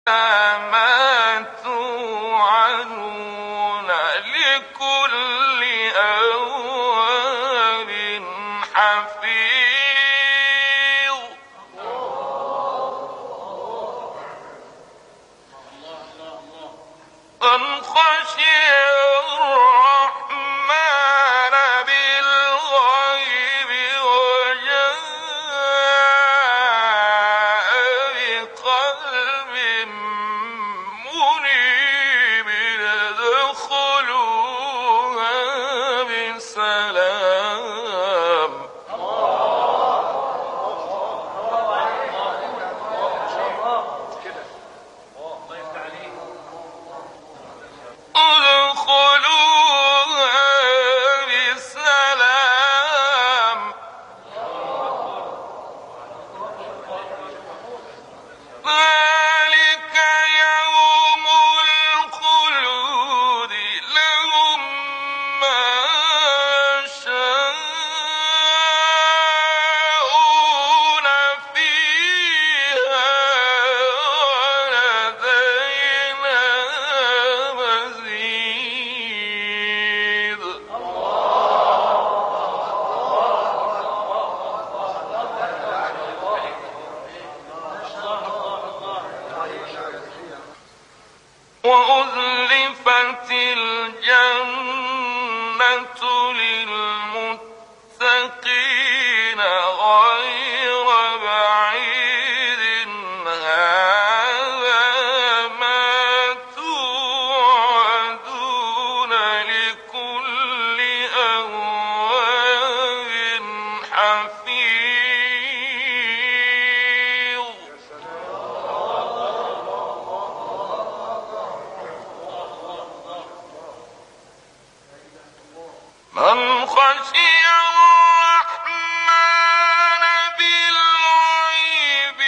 ما توعدون لكل أواب حفيظ من خشي الرحمن بالغيب وجاء بقلب منيب ادخلوها بسلام ادخلوها بسلام ذلك يوم الخلود لهم ما يشاءون فيها ولدينا مزيد وأزلفت الجنة للمتقين غير بعيد هذا ما توعدون لكل أواب حفيظ من خشي الرحمن بالغيب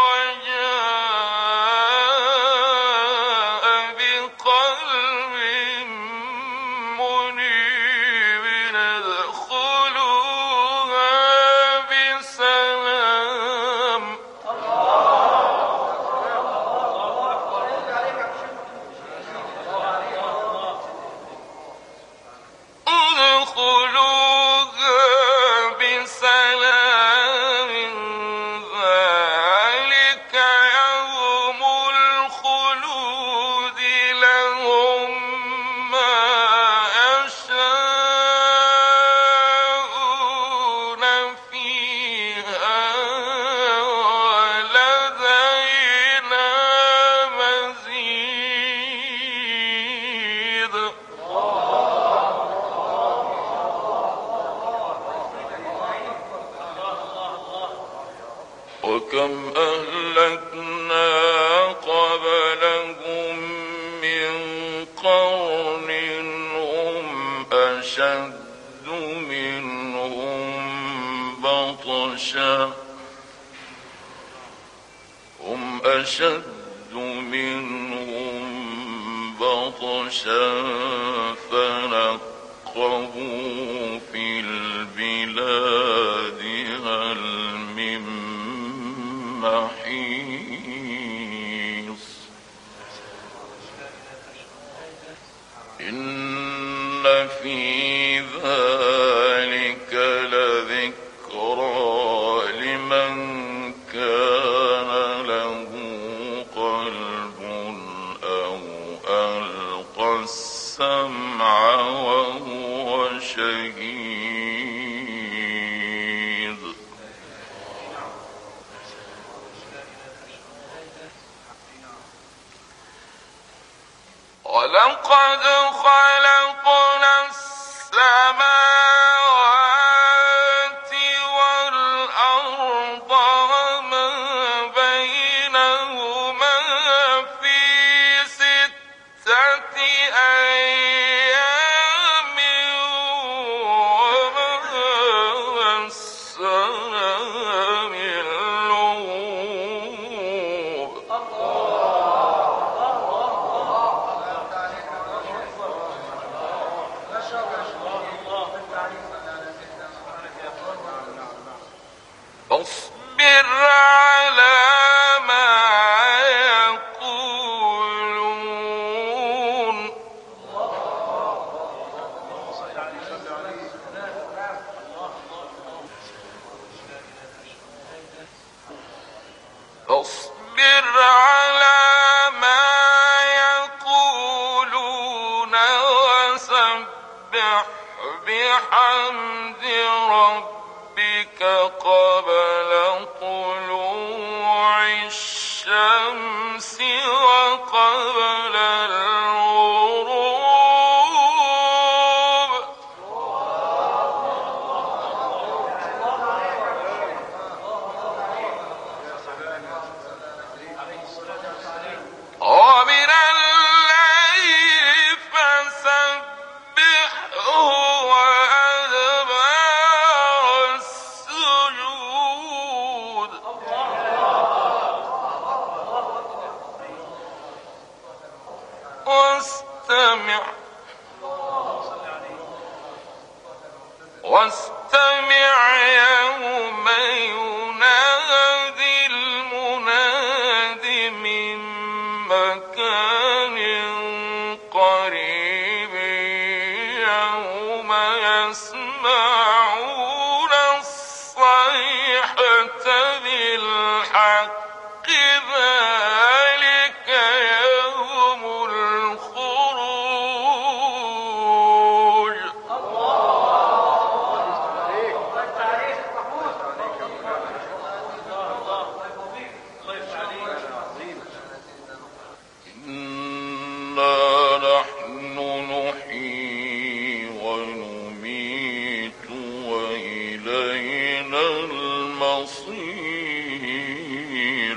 وجاء بقلب منيب ادخلوها بسلام ادخلوها بسلام ذلك يوم الخلود لهم ما يشاءون فيها ولدينا مزيد وكم أهلكنا قبلهم من قرن هم أشد منهم بطشا فنقبوا في البلاد هل من محيص إن في ذلك لذكرى لمن كان له قلب أو ألقى السمع وهو شهيد ولقد خلقنا السماوات والأرض وما بينهما في 6 أيام وما مسنا من لغوب فاصبر على ما يقولون بحمد ربك قبل طلوع الشمس وقبل الغروب ومن الليل فسبحه وأدبار السجود واستمع يوم ينادي المناد من مكان قريب يوم يسمعون الصيحة بالحق ذلك يوم الخروج إنا نحن نحيي ونميت وإلينا المصير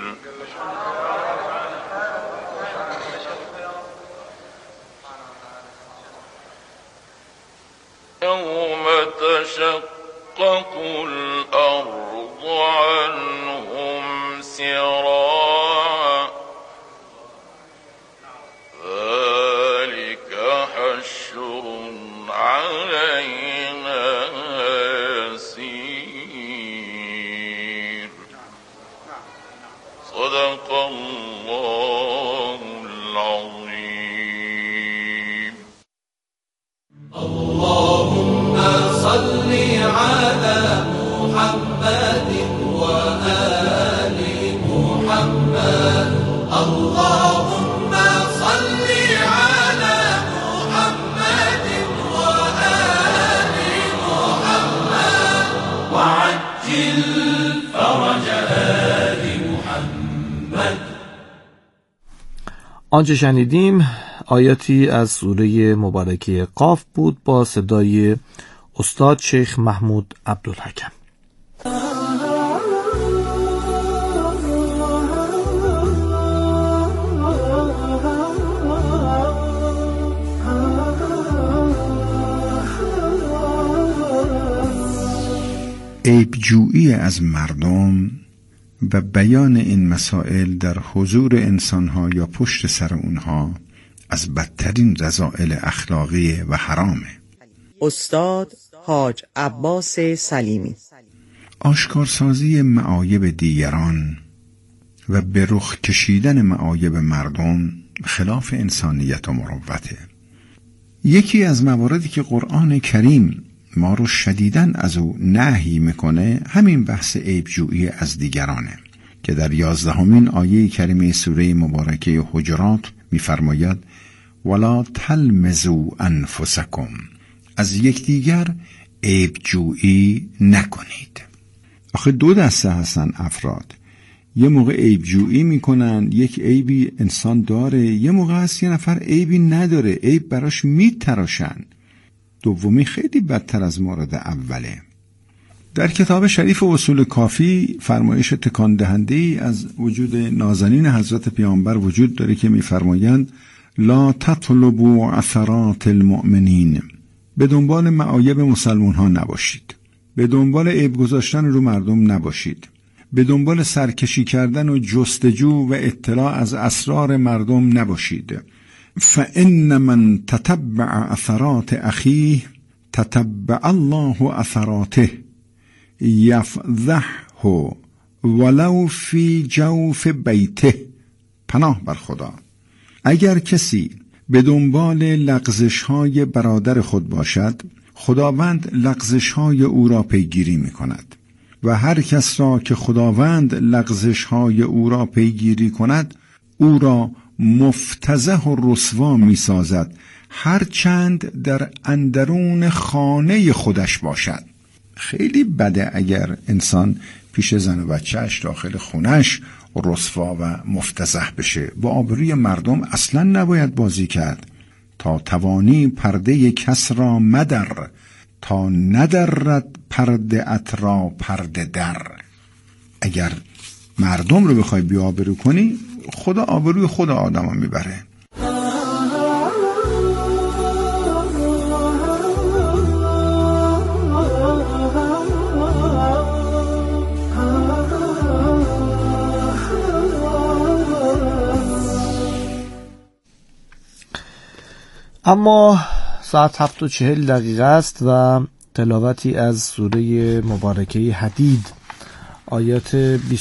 يوم تشقق الأرض عنهم سراعا ذلك حشر علينا يسير صدق الله العظيم. اللهم صل على محمد وآل محمد. اللهم صل على محمد وآل محمد وعجل فرج آل محمد. آنچه شنیدیم آیاتی از سوره مبارکه قاف بود با صدای استاد شیخ محمود عبدالحکم. عیب‌جویی از مردم و بیان این مسائل در حضور انسانها یا پشت سر اونها از بدترین رذائل اخلاقی و حرامه. استاد حاج عباس سلیمی. آشکارسازی معایب دیگران و به رخ کشیدن معایب مردم خلاف انسانیت و مروته. یکی از مواردی که قرآن کریم ما رو شدیداً از او نهی میکنه همین بحث عیب‌جویی از دیگرانه که در 11مین آیه کریمه سوره مبارکه حجرات میفرماید ولا تلمزوا انفسکم، از یکدیگر عیب‌جویی نکنید. آخه دو دسته هستن افراد، یه موقع عیب‌جویی میکنن، یک عیبی انسان داره، یه موقع هست یه نفر عیبی نداره، عیب براش میتراشن. دومی خیلی بدتر از مورد اوله. در کتاب شریف اصول کافی فرمایش تکان دهنده‌ای از وجود نازنین حضرت پیامبر وجود داره که میفرمایند لا تطلبوا عثرات المؤمنین، به دنبال معایب مسلمان ها نباشید، به دنبال عیب گذاشتن رو مردم نباشید، به دنبال سرکشی کردن و جستجو و اطلاع از اسرار مردم نباشید. فإن من تتبع اثرات اخیه تتبع الله اثراته یفضحه ولو فی جوف بیته. پناه بر خدا، اگر کسی به دنبال لغزش‌های برادر خود باشد، خداوند لغزش‌های او را پیگیری می‌کند و هر کس را که خداوند لغزش‌های او را پیگیری کند او را مفتضح و رسوا می‌سازد، هر چند در اندرون خانه خودش باشد. خیلی بده اگر انسان پیش زن و بچهش داخل خونش رسوا و مفتضح بشه. با آبروی مردم اصلا نباید بازی کرد. تا توانی پرده کس را مدر، تا ندرد پرده ات را پرده در. اگر مردم رو بخوای بی آبرو کنی، خدا آبروی خود آدم رو میبره. اما ساعت 7:40 است و تلاوتی از سوره مبارکه حدید آیات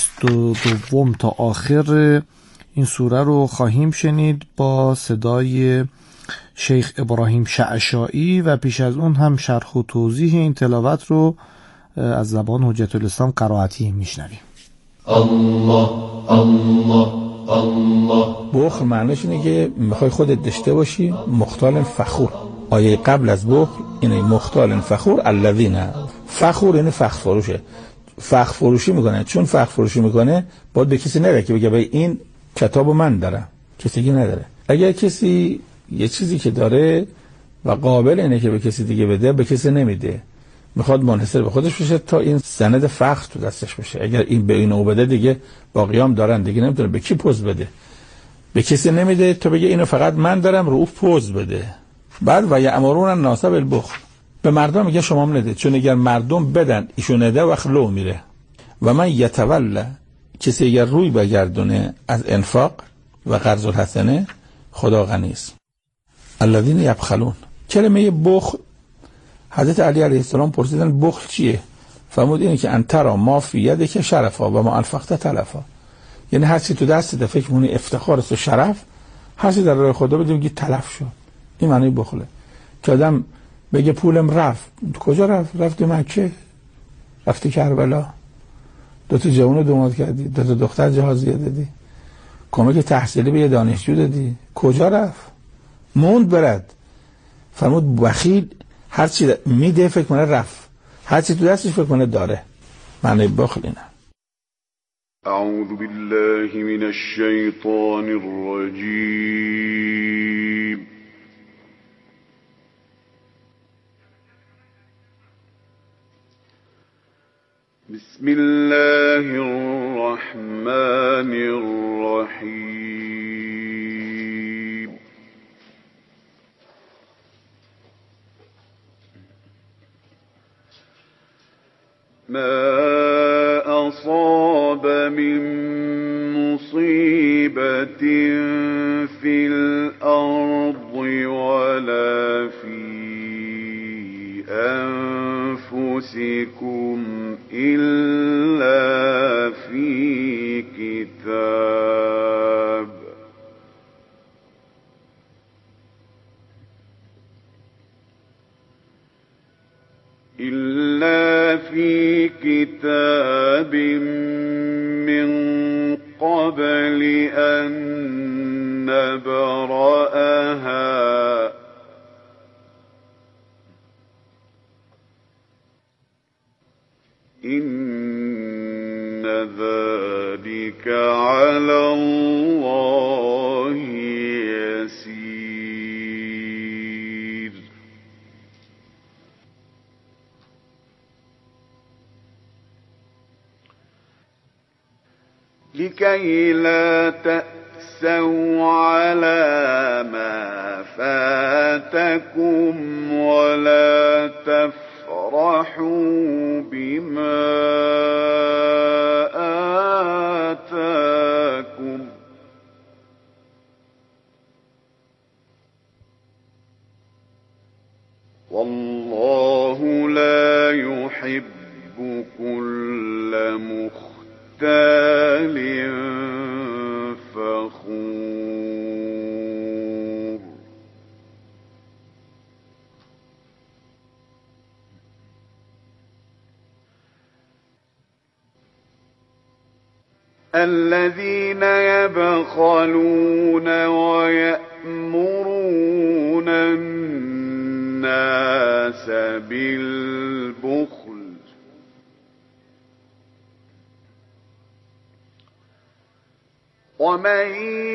22 تا آخر این سوره رو خواهیم شنید با صدای شیخ ابراهیم شعشاعی و پیش از اون هم شرح و توضیح این تلاوت رو از زبان حجت الاسلام قرائتی میشنویم. الله الله الله. بخل معنیش اینه که میخوای خودت داشته باشی، مختال فخور. آیه قبل از بخل اینه مختال فخور الذین. فخور یعنی فخر فروشه، فخر فروشی میکنه. چون فخر فروشی میکنه باید به کسی نده که بگه به این کتابو من دارم، کسی دیگه نداره. اگر کسی یه چیزی که داره و قابل اینه که به کسی دیگه بده، به کسی نمیده، میخواد منحصر به خودش بشه تا این سند فخر تو دستش بشه. اگر این به اینو بده دیگه باقیام دارن، دیگه نمیتونه به کی پوز بده، به کسی نمیده تا بگه اینو فقط من دارم، رو پوز بده. بعد و یأمرون الناس بالبخل، به مردم میگه شما هم نده، چون اگر مردم بدن ایشون نده وقت لو میره. و من یتولا، کسی اگر روی بگردونه از انفاق و قرض الحسنه، خدا غنی است. الذین یبخلون، کلمه بخل حضرت علی علیه السلام پرسیدن بخل چیه؟ فرمود اینه که انترا ما فی یدک شرفا و ما انفقت تلفا. یعنی هر چی تو دستت فکر می‌کنی افتخار است و شرف، هر چی در راه خدا بدی میگی تلف شد. این معنی بخله. که آدم بگه پولم رفت، کجا رفت؟ رفتی مکه، رفتی کربلا، 2 تا جوان دوماد کردی، 2 تا دختر جهازیه دادی، کمک تحصیلی به یه دانشجو دادی، کجا رفت؟ موند برد. فرمود بخیل هر چی میده فکر کنه رفت، هر چی تو دستش فکر کنه داره. معنی بخل اینه. اعوذ بالله من الشیطان الرجیم. بسم الله الرحمن الرحیم. ما أصاب من مصيبة في الأرض ولا في أنفسكم إلا في كتاب من قبل أن نبرأها إن ذلك على الله يسير. لكي لا تأسوا على ما فاتكم ولا تفرحوا بما آتاكم والله لا يحب كل مختال فخور. الذين يبخلون ويأمرون بالبخل ومن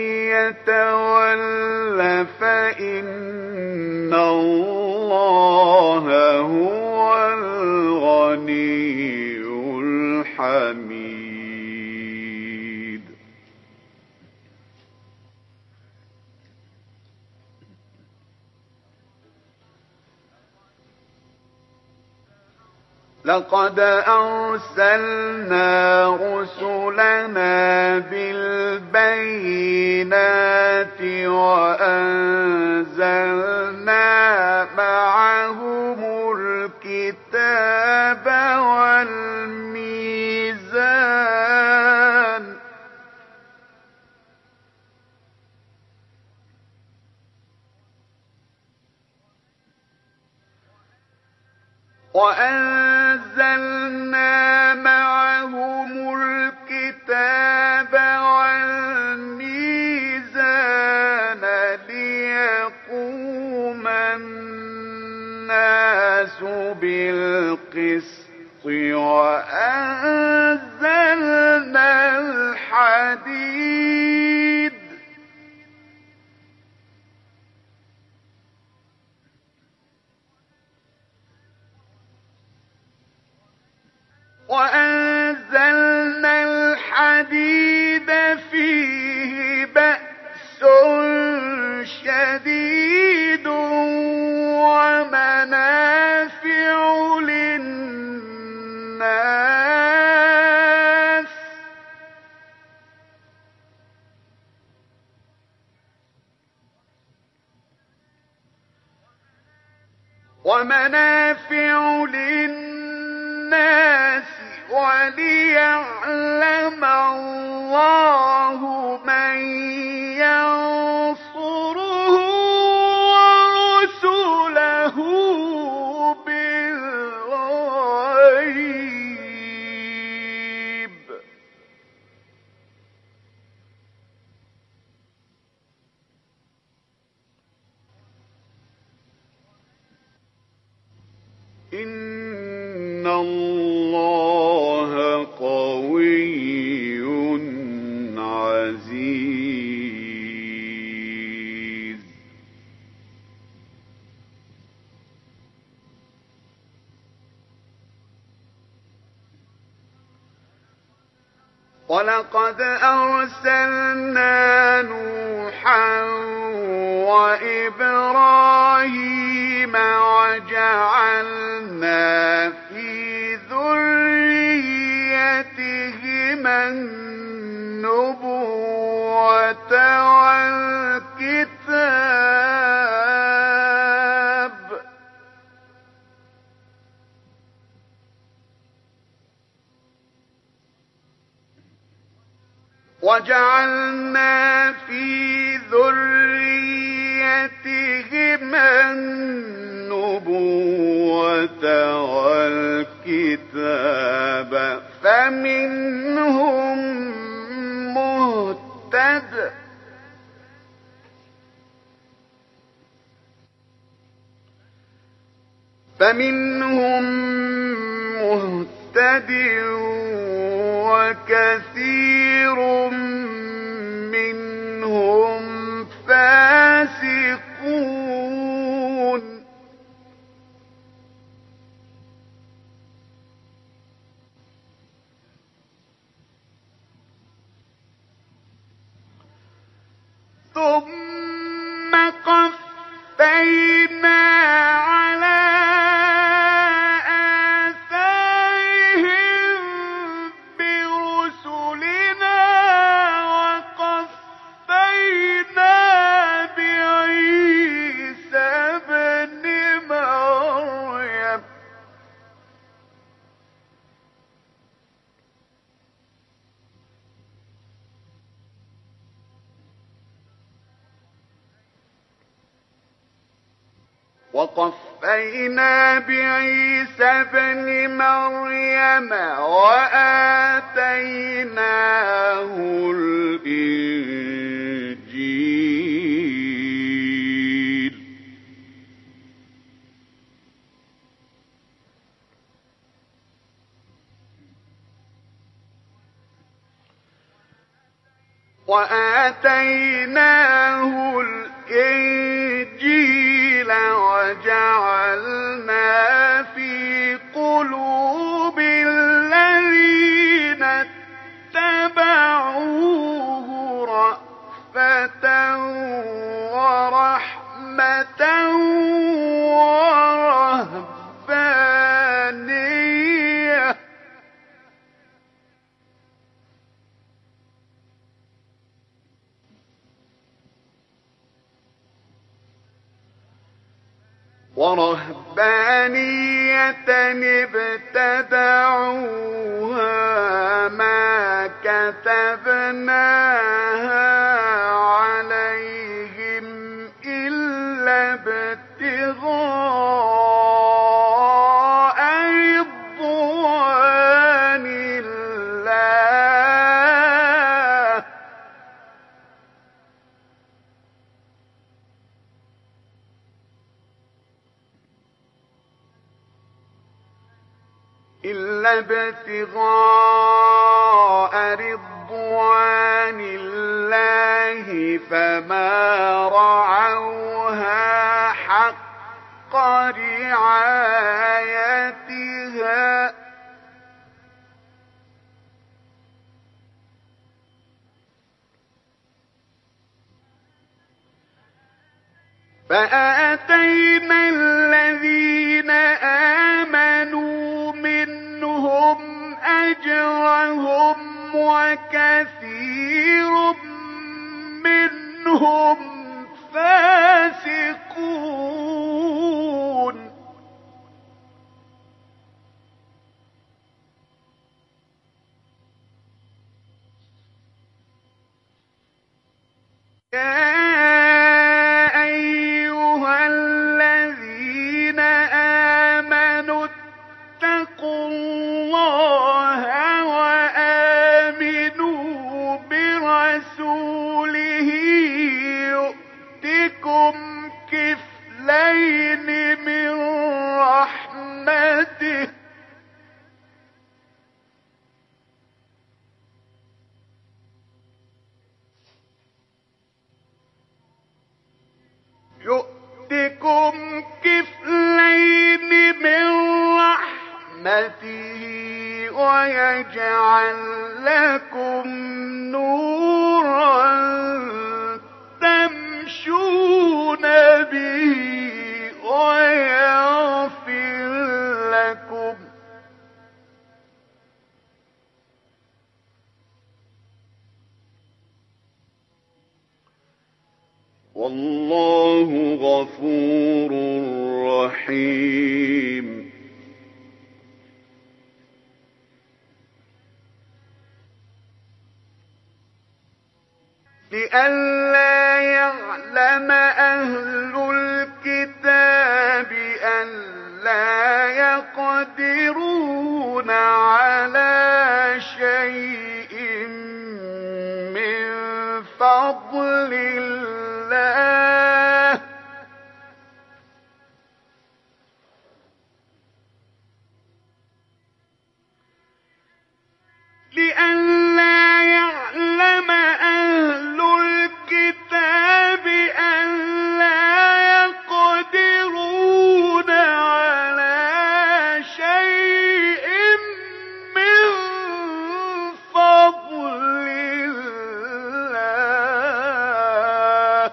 يتول فإن الله هو الغني الحميد. لقد أرسلنا رسلنا بالبينات وأنزلنا معهم الكتاب والميزان ليقوم الناس بالقسط وأنزلنا الحديد فيه بأس شديد ومنافع للناس وليعلم الله من ينصره ورسله بالغيب إن الله قوي عزيز. ولقد أرسلنا نوحا وإبراهيم وجعلنا في ذريتهما النبوة والكتاب فمنهم مهتد وكثير منهم فاسقون. ثم قفينا على آثارهم برسلنا وقفينا بعيسى ابن مريم وآتيناه الإنجيل وآتيناه الإنجيل وجعلنا في قلوب الذين اتبعوه رأفة ورحمة ورهبانية ابتدعوها ما كتبناها عليهم إلا ابتغاء رضوان الله فما رعوها حق رعايتها فآتينا الذين آمنوا منهم أجرهم وكثير منهم فاسقون يؤتكم كفلين من رحمته ويجعل لكم نورا تمشون به ويغفر لكم والله غفور رحيم لئلا يعلم أهل الكتاب ألا يقدرون على شيء من فضل الله لئلا يعلم أهل الكتاب ألا يقدرون على شيء من فضل الله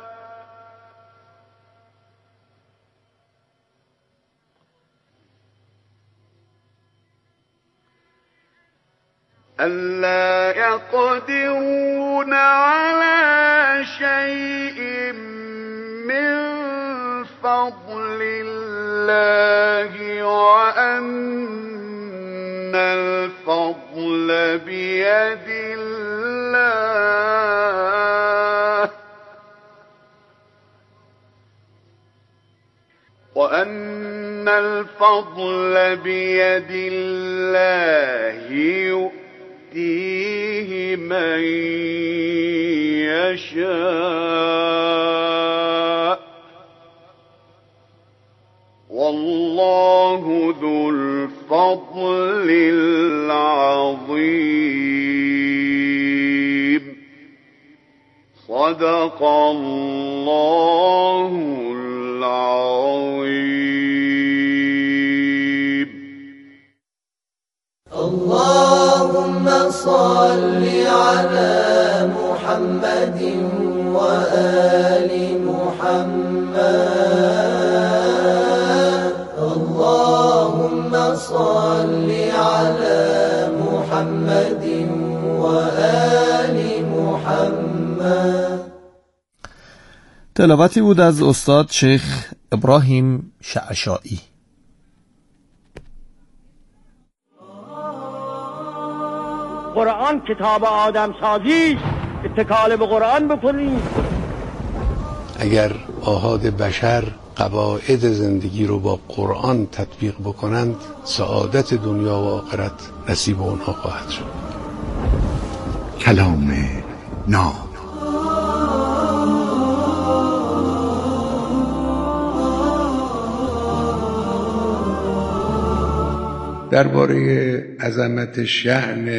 ألا يقدرون على شيء من فضل الله وأن الفضل بيد الله وأن الفضل بيد الله يؤتيه من يشاء والله ذو الفضل العظيم الله العظيم. اللهم صل على محمد وآل محمد. اللهم صل على محمد وآل محمد. تلاوتی بود از استاد شیخ ابراهیم شعشاعی. قرآن کتاب آدم سازی، اتکال به قرآن بکنید. اگر آحاد بشر قواعد زندگی رو با قرآن تطبیق بکنند، سعادت دنیا و آخرت نصیب اونها خواهد شد. کلام ناب. درباره عظمت شأن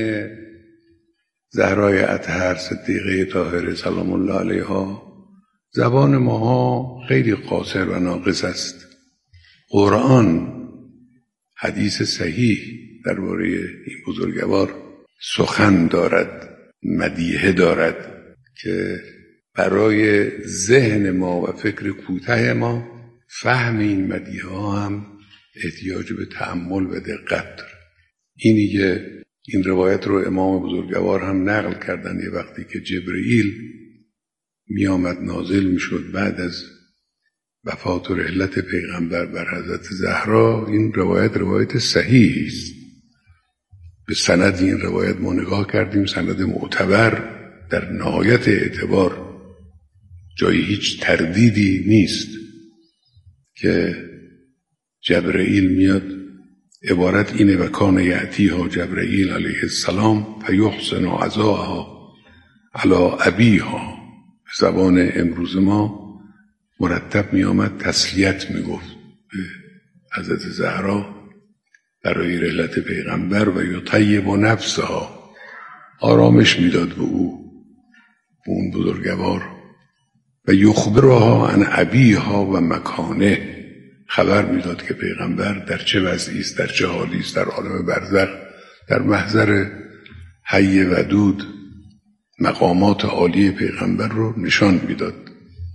زهرای اطهر صدیقه طاهره سلام الله علیها زبان ماها خیلی قاصر و ناقص است. قرآن حدیث صحیح درباره این بزرگوار سخن دارد، مدیحه دارد که برای ذهن ما و فکر کوته ما فهم این مدیحه ها هم احتیاج به تأمل و دقت داره. اینی که این روایت رو امام بزرگوار هم نقل کردن، یه وقتی که جبرئیل می آمد نازل می شد بعد از وفات و رحلت پیغمبر بر حضرت زهرا، این روایت صحیحی است. به سند این روایت ما نگاه کردیم، سند معتبر در نهایت اعتبار، جایی هیچ تردیدی نیست که جبرئیل میاد، عبارت اینه: و کان یأتیها جبرئیل علیه السلام فیحسن عزاها علی ابیها. به زبان امروز ما مرتب می آمد تسلیت می گفت به حضرت زهرا برای رحلت پیغمبر و یطیب نفسها، آرامش میداد به اون بزرگوار، و یخبرها عن ابیها و مکانه، خبر میداد که پیغمبر در چه وضعی است، در چه حالی است، در عالم برزخ، در محضر حی ودود. مقامات عالی پیغمبر رو نشان میداد،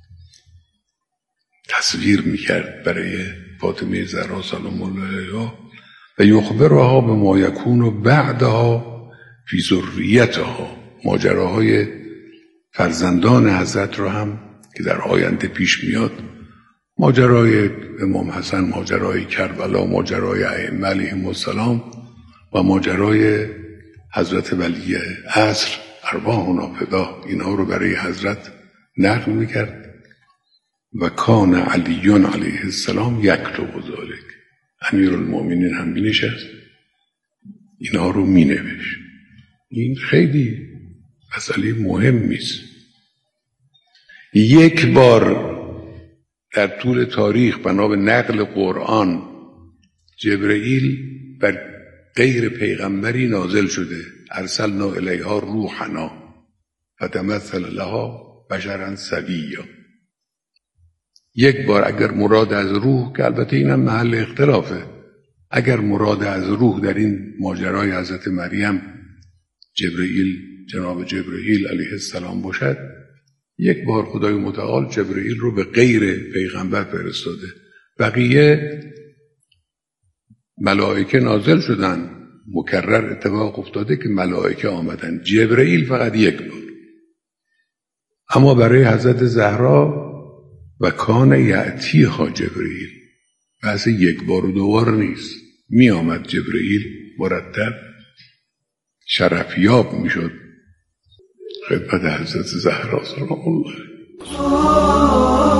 تصویر میکرد برای فاطمه زهرا سلام الله علیها. و یخبرها به ما یکون بعدها فی ذریتها، ماجراهای فرزندان حضرت رو هم که در آینده پیش میاد، ماجرای امام حسن، ماجرای کربلا، ماجرای ائمه علیهم السلام و ماجرای حضرت ولی عصر ارواحنا فدا، اینها رو برای حضرت نقل میکرد. و کان علی علیه السلام یکتب ذلک، امیرالمؤمنین هم مینشست اینها رو مینوشت. این خیلی مسئله مهمی است. یک بار در طول تاریخ بنا به نقل قرآن جبرئیل بر غیر پیغمبری نازل شده: ارسلنا الیها روحنا فتمثل لها بشرا سویا. یک بار اگر مراد از روح، که البته اینم محل اختلافه، اگر مراد از روح در این ماجرای حضرت مریم جبرئیل، جناب جبرئیل علیه السلام باشد، یک بار خدای متعال جبرئیل رو به غیر پیغمبر فرستاده. بقیه ملائکه نازل شدن، مکرر اتفاق افتاده که ملائکه آمدن، جبرئیل فقط یک بار. اما برای حضرت زهرا و کان یأتیها جبرئیل، بحث یک بار و دو بار نیست، می آمد جبرئیل مرتب شرفیاب می شد خدمت حضرت زهرا سلام الله.